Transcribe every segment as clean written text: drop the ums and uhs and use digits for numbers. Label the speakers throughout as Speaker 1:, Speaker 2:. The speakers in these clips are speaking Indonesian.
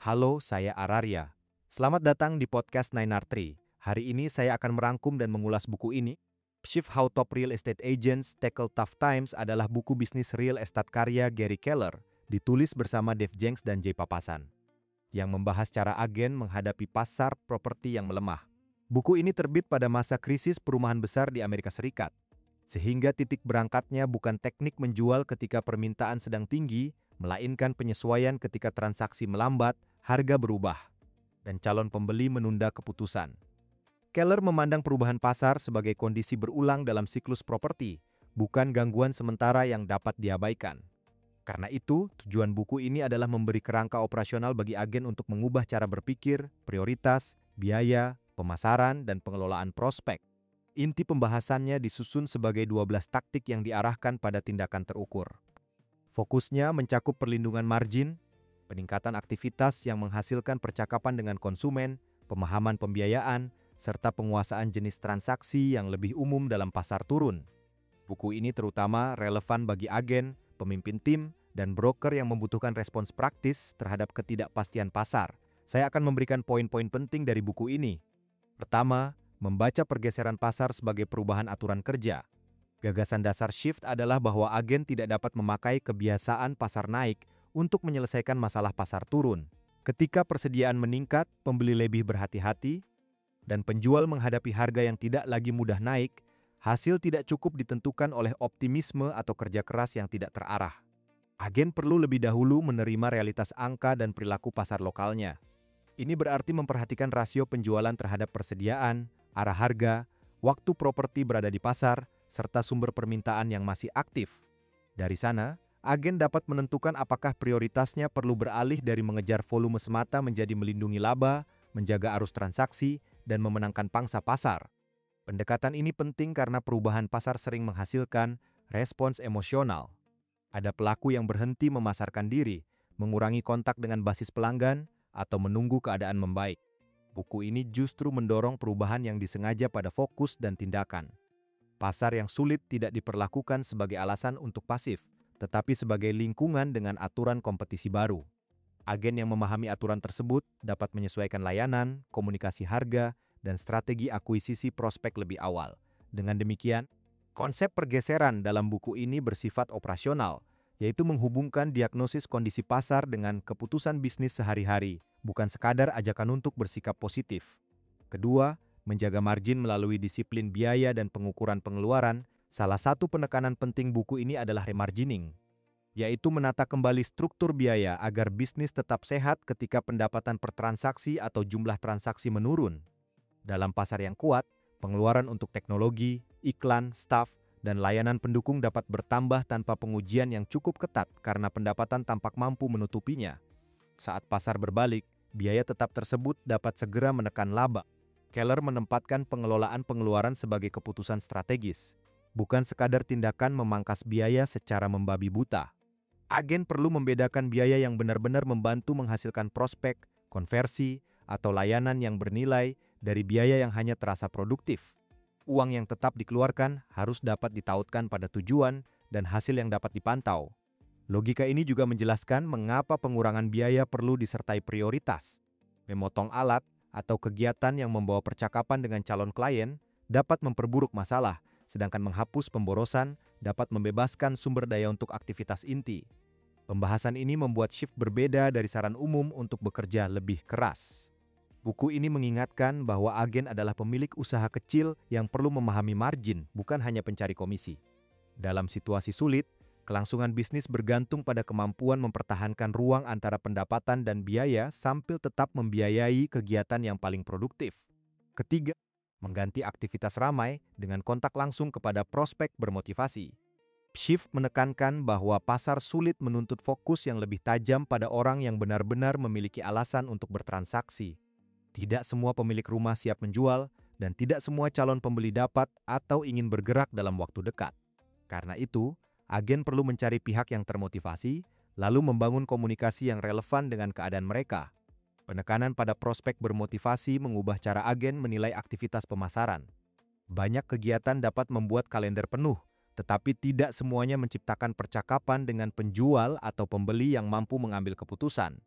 Speaker 1: Halo, saya Araria. Selamat datang di podcast 9R3. Hari ini saya akan merangkum dan mengulas buku ini. Shift How Top Real Estate Agents Tackle Tough Times adalah buku bisnis real estate karya Gary Keller, ditulis bersama Dave Jenks dan Jay Papasan, yang membahas cara agen menghadapi pasar properti yang melemah. Buku ini terbit pada masa krisis perumahan besar di Amerika Serikat, sehingga titik berangkatnya bukan teknik menjual ketika permintaan sedang tinggi, melainkan penyesuaian ketika transaksi melambat, harga berubah, dan calon pembeli menunda keputusan. Keller memandang perubahan pasar sebagai kondisi berulang dalam siklus properti, bukan gangguan sementara yang dapat diabaikan. Karena itu, tujuan buku ini adalah memberi kerangka operasional bagi agen untuk mengubah cara berpikir, prioritas, biaya, pemasaran, dan pengelolaan prospek. Inti pembahasannya disusun sebagai 12 taktik yang diarahkan pada tindakan terukur. Fokusnya mencakup perlindungan margin, peningkatan aktivitas yang menghasilkan percakapan dengan konsumen, pemahaman pembiayaan, serta penguasaan jenis transaksi yang lebih umum dalam pasar turun. Buku ini terutama relevan bagi agen, pemimpin tim, dan broker yang membutuhkan respons praktis terhadap ketidakpastian pasar. Saya akan memberikan poin-poin penting dari buku ini. Pertama, membaca pergeseran pasar sebagai perubahan aturan kerja. Gagasan dasar Shift adalah bahwa agen tidak dapat memakai kebiasaan pasar naik untuk menyelesaikan masalah pasar turun. Ketika persediaan meningkat, pembeli lebih berhati-hati, dan penjual menghadapi harga yang tidak lagi mudah naik, hasil tidak cukup ditentukan oleh optimisme atau kerja keras yang tidak terarah. Agen perlu lebih dahulu menerima realitas angka dan perilaku pasar lokalnya. Ini berarti memperhatikan rasio penjualan terhadap persediaan, arah harga, waktu properti berada di pasar, serta sumber permintaan yang masih aktif. Dari sana, agen dapat menentukan apakah prioritasnya perlu beralih dari mengejar volume semata menjadi melindungi laba, menjaga arus transaksi, dan memenangkan pangsa pasar. Pendekatan ini penting karena perubahan pasar sering menghasilkan respons emosional. Ada pelaku yang berhenti memasarkan diri, mengurangi kontak dengan basis pelanggan, atau menunggu keadaan membaik. Buku ini justru mendorong perubahan yang disengaja pada fokus dan tindakan. Pasar yang sulit tidak diperlakukan sebagai alasan untuk pasif, tetapi sebagai lingkungan dengan aturan kompetisi baru. Agen yang memahami aturan tersebut dapat menyesuaikan layanan, komunikasi harga, dan strategi akuisisi prospek lebih awal. Dengan demikian, konsep pergeseran dalam buku ini bersifat operasional, yaitu menghubungkan diagnosis kondisi pasar dengan keputusan bisnis sehari-hari, bukan sekadar ajakan untuk bersikap positif. Kedua, menjaga margin melalui disiplin biaya dan pengukuran pengeluaran. Salah satu penekanan penting buku ini adalah remargining, yaitu menata kembali struktur biaya agar bisnis tetap sehat ketika pendapatan per transaksi atau jumlah transaksi menurun. Dalam pasar yang kuat, pengeluaran untuk teknologi, iklan, staf, dan layanan pendukung dapat bertambah tanpa pengujian yang cukup ketat karena pendapatan tampak mampu menutupinya. Saat pasar berbalik, biaya tetap tersebut dapat segera menekan laba. Keller menempatkan pengelolaan pengeluaran sebagai keputusan strategis, bukan sekadar tindakan memangkas biaya secara membabi buta. Agen perlu membedakan biaya yang benar-benar membantu menghasilkan prospek, konversi, atau layanan yang bernilai dari biaya yang hanya terasa produktif. Uang yang tetap dikeluarkan harus dapat ditautkan pada tujuan dan hasil yang dapat dipantau. Logika ini juga menjelaskan mengapa pengurangan biaya perlu disertai prioritas. Memotong alat atau kegiatan yang membawa percakapan dengan calon klien dapat memperburuk masalah, sedangkan menghapus pemborosan dapat membebaskan sumber daya untuk aktivitas inti. Pembahasan ini membuat Shift berbeda dari saran umum untuk bekerja lebih keras. Buku ini mengingatkan bahwa agen adalah pemilik usaha kecil yang perlu memahami margin, bukan hanya pencari komisi. Dalam situasi sulit, kelangsungan bisnis bergantung pada kemampuan mempertahankan ruang antara pendapatan dan biaya sambil tetap membiayai kegiatan yang paling produktif. Ketiga, mengganti aktivitas ramai dengan kontak langsung kepada prospek bermotivasi. Shift menekankan bahwa pasar sulit menuntut fokus yang lebih tajam pada orang yang benar-benar memiliki alasan untuk bertransaksi. Tidak semua pemilik rumah siap menjual, dan tidak semua calon pembeli dapat atau ingin bergerak dalam waktu dekat. Karena itu, agen perlu mencari pihak yang termotivasi, lalu membangun komunikasi yang relevan dengan keadaan mereka. Penekanan pada prospek bermotivasi mengubah cara agen menilai aktivitas pemasaran. Banyak kegiatan dapat membuat kalender penuh, tetapi tidak semuanya menciptakan percakapan dengan penjual atau pembeli yang mampu mengambil keputusan.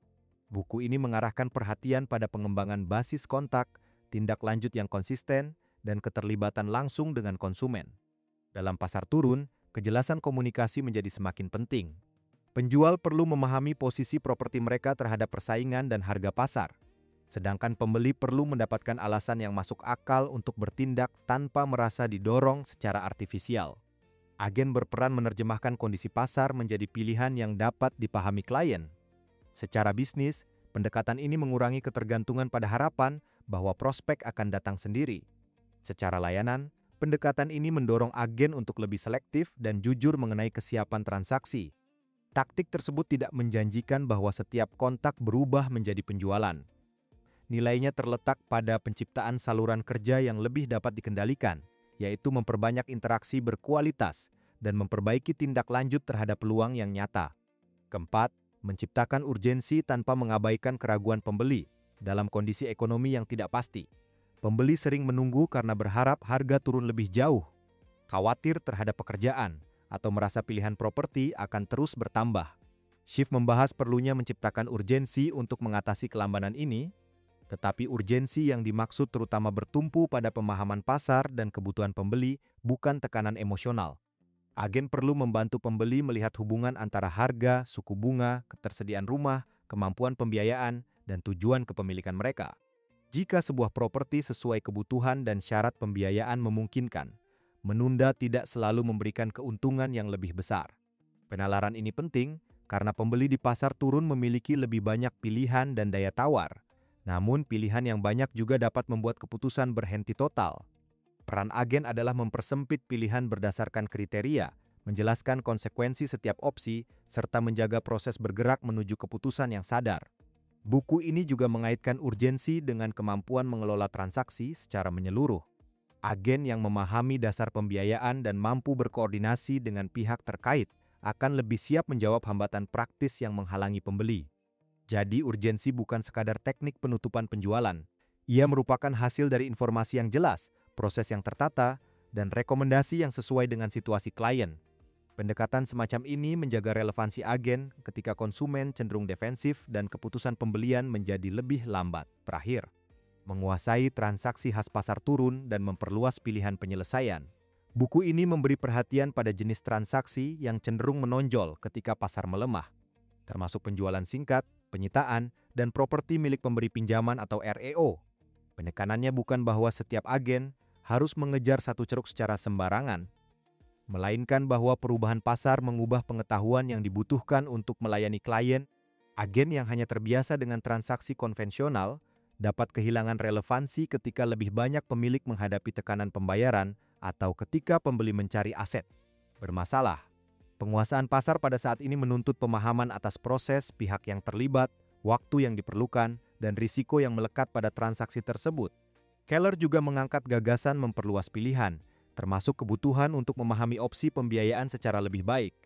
Speaker 1: Buku ini mengarahkan perhatian pada pengembangan basis kontak, tindak lanjut yang konsisten, dan keterlibatan langsung dengan konsumen. Dalam pasar turun, kejelasan komunikasi menjadi semakin penting. Penjual perlu memahami posisi properti mereka terhadap persaingan dan harga pasar. Sedangkan pembeli perlu mendapatkan alasan yang masuk akal untuk bertindak tanpa merasa didorong secara artifisial. Agen berperan menerjemahkan kondisi pasar menjadi pilihan yang dapat dipahami klien. Secara bisnis, pendekatan ini mengurangi ketergantungan pada harapan bahwa prospek akan datang sendiri. Secara layanan, pendekatan ini mendorong agen untuk lebih selektif dan jujur mengenai kesiapan transaksi. Taktik tersebut tidak menjanjikan bahwa setiap kontak berubah menjadi penjualan. Nilainya terletak pada penciptaan saluran kerja yang lebih dapat dikendalikan, yaitu memperbanyak interaksi berkualitas dan memperbaiki tindak lanjut terhadap peluang yang nyata. Keempat, menciptakan urgensi tanpa mengabaikan keraguan pembeli dalam kondisi ekonomi yang tidak pasti. Pembeli sering menunggu karena berharap harga turun lebih jauh, khawatir terhadap pekerjaan, atau merasa pilihan properti akan terus bertambah. Shift membahas perlunya menciptakan urgensi untuk mengatasi kelambanan ini, tetapi urgensi yang dimaksud terutama bertumpu pada pemahaman pasar dan kebutuhan pembeli, bukan tekanan emosional. Agen perlu membantu pembeli melihat hubungan antara harga, suku bunga, ketersediaan rumah, kemampuan pembiayaan, dan tujuan kepemilikan mereka. Jika sebuah properti sesuai kebutuhan dan syarat pembiayaan memungkinkan, menunda tidak selalu memberikan keuntungan yang lebih besar. Penalaran ini penting karena pembeli di pasar turun memiliki lebih banyak pilihan dan daya tawar. Namun pilihan yang banyak juga dapat membuat keputusan berhenti total. Peran agen adalah mempersempit pilihan berdasarkan kriteria, menjelaskan konsekuensi setiap opsi, serta menjaga proses bergerak menuju keputusan yang sadar. Buku ini juga mengaitkan urgensi dengan kemampuan mengelola transaksi secara menyeluruh. Agen yang memahami dasar pembiayaan dan mampu berkoordinasi dengan pihak terkait akan lebih siap menjawab hambatan praktis yang menghalangi pembeli. Jadi urgensi bukan sekadar teknik penutupan penjualan. Ia merupakan hasil dari informasi yang jelas, proses yang tertata, dan rekomendasi yang sesuai dengan situasi klien. Pendekatan semacam ini menjaga relevansi agen ketika konsumen cenderung defensif dan keputusan pembelian menjadi lebih lambat. Terakhir, menguasai transaksi khas pasar turun dan memperluas pilihan penyelesaian. Buku ini memberi perhatian pada jenis transaksi yang cenderung menonjol ketika pasar melemah, termasuk penjualan singkat, penyitaan, dan properti milik pemberi pinjaman atau REO. Penekanannya bukan bahwa setiap agen harus mengejar satu ceruk secara sembarangan, melainkan bahwa perubahan pasar mengubah pengetahuan yang dibutuhkan untuk melayani klien. Agen yang hanya terbiasa dengan transaksi konvensional dapat kehilangan relevansi ketika lebih banyak pemilik menghadapi tekanan pembayaran atau ketika pembeli mencari aset bermasalah. Penguasaan pasar pada saat ini menuntut pemahaman atas proses, pihak yang terlibat, waktu yang diperlukan, dan risiko yang melekat pada transaksi tersebut. Keller juga mengangkat gagasan memperluas pilihan, termasuk kebutuhan untuk memahami opsi pembiayaan secara lebih baik.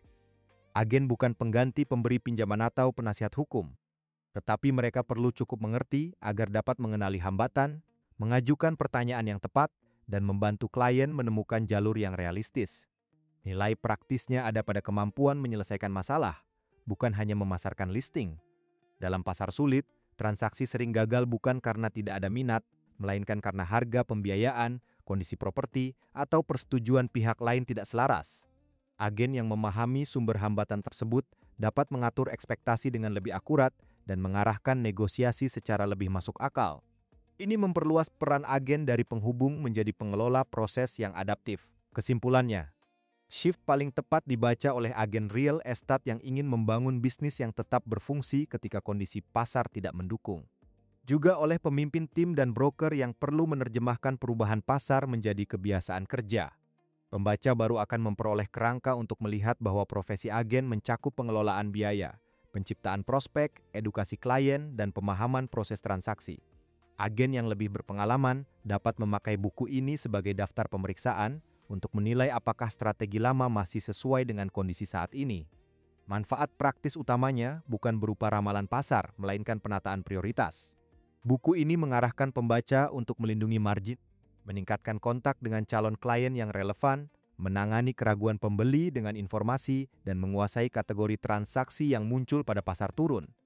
Speaker 1: Agen bukan pengganti pemberi pinjaman atau penasihat hukum, tetapi mereka perlu cukup mengerti agar dapat mengenali hambatan, mengajukan pertanyaan yang tepat, dan membantu klien menemukan jalur yang realistis. Nilai praktisnya ada pada kemampuan menyelesaikan masalah, bukan hanya memasarkan listing. Dalam pasar sulit, transaksi sering gagal bukan karena tidak ada minat, melainkan karena harga pembiayaan, kondisi properti, atau persetujuan pihak lain tidak selaras. Agen yang memahami sumber hambatan tersebut dapat mengatur ekspektasi dengan lebih akurat dan mengarahkan negosiasi secara lebih masuk akal. Ini memperluas peran agen dari penghubung menjadi pengelola proses yang adaptif. Kesimpulannya, Shift paling tepat dibaca oleh agen real estate yang ingin membangun bisnis yang tetap berfungsi ketika kondisi pasar tidak mendukung. Juga oleh pemimpin tim dan broker yang perlu menerjemahkan perubahan pasar menjadi kebiasaan kerja. Pembaca baru akan memperoleh kerangka untuk melihat bahwa profesi agen mencakup pengelolaan biaya, penciptaan prospek, edukasi klien, dan pemahaman proses transaksi. Agen yang lebih berpengalaman dapat memakai buku ini sebagai daftar pemeriksaan untuk menilai apakah strategi lama masih sesuai dengan kondisi saat ini. Manfaat praktis utamanya bukan berupa ramalan pasar, melainkan penataan prioritas. Buku ini mengarahkan pembaca untuk melindungi margin, meningkatkan kontak dengan calon klien yang relevan, menangani keraguan pembeli dengan informasi, dan menguasai kategori transaksi yang muncul pada pasar turun.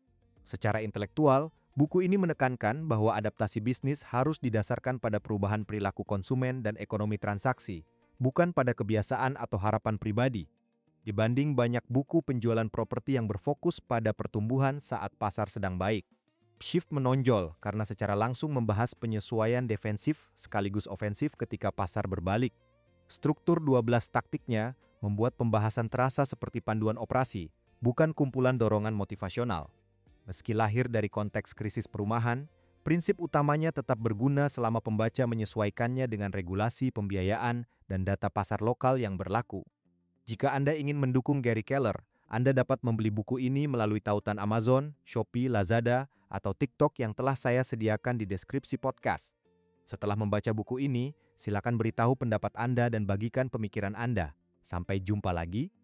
Speaker 1: Secara intelektual, buku ini menekankan bahwa adaptasi bisnis harus didasarkan pada perubahan perilaku konsumen dan ekonomi transaksi, bukan pada kebiasaan atau harapan pribadi. Dibanding banyak buku penjualan properti yang berfokus pada pertumbuhan saat pasar sedang baik, Shift menonjol karena secara langsung membahas penyesuaian defensif sekaligus ofensif ketika pasar berbalik. Struktur 12 taktiknya membuat pembahasan terasa seperti panduan operasi, bukan kumpulan dorongan motivasional. Meski lahir dari konteks krisis perumahan, prinsip utamanya tetap berguna selama pembaca menyesuaikannya dengan regulasi pembiayaan dan data pasar lokal yang berlaku. Jika Anda ingin mendukung Gary Keller, Anda dapat membeli buku ini melalui tautan Amazon, Shopee, Lazada, atau TikTok yang telah saya sediakan di deskripsi podcast. Setelah membaca buku ini, silakan beritahu pendapat Anda dan bagikan pemikiran Anda. Sampai jumpa lagi.